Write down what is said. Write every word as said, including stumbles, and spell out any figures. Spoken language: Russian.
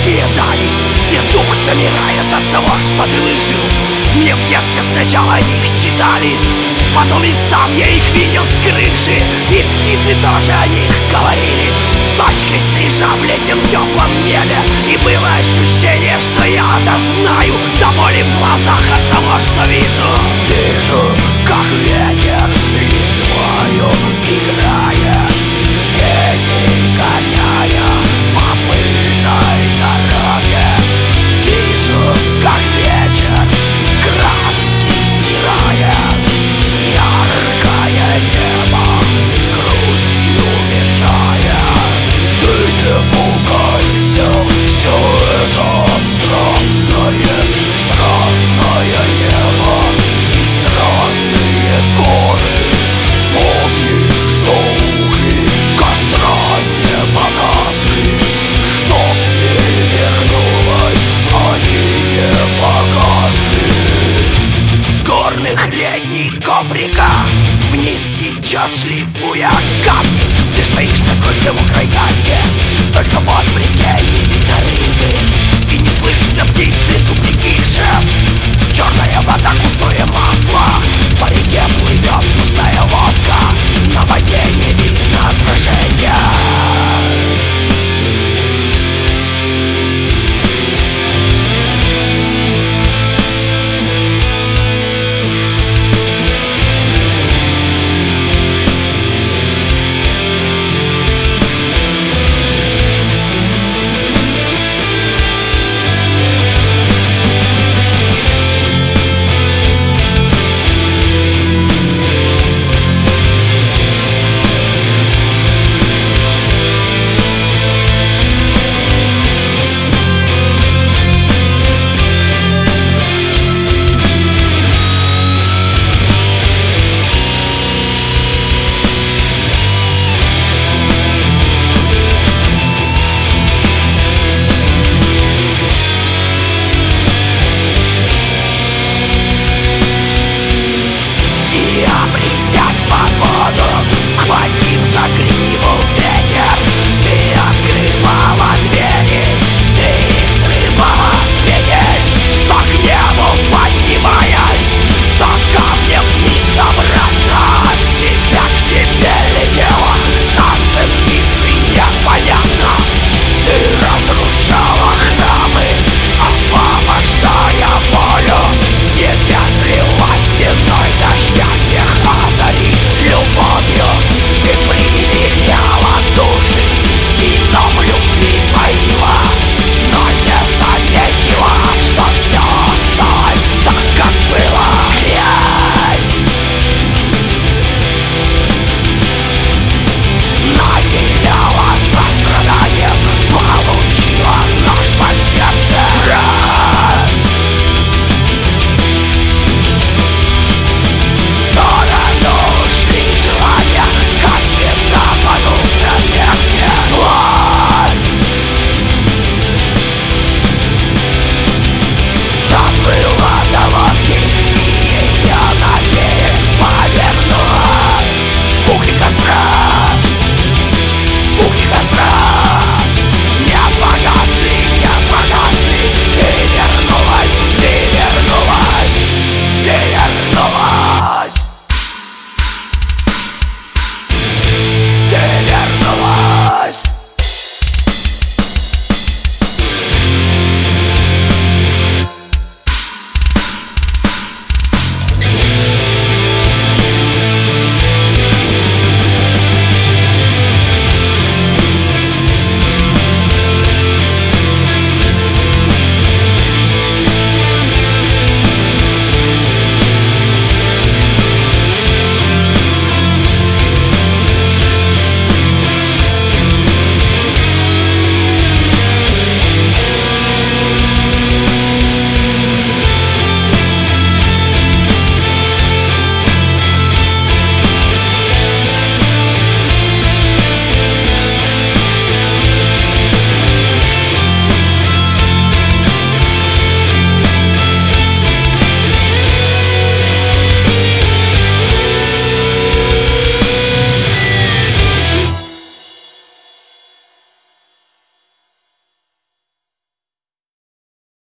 такие дали, где дух замирает от того, что ты выжил. Мне в детстве сначала о них читали, потом и сам я их видел с крыши, и птицы тоже о них говорили. Точкой стрижа в летнем теплом небе, и было ощущение, что я это знаю, до боли в глазах от того, что вижу. Вижу, как ветер листвою играет, тени гоняя по пыльной дороге. Вижу, как вечер краски стирает, яркое небо с грустью мешает. Ты не пугайся, все это странное, странное небо и странные горы. Помни, что угли костра не погасли, чтоб не вернулось, они не погасли. С горных ледников река вниз течет, шлифуя камни. Ты стоишь на скользкой мокрой гальке, только вот в реке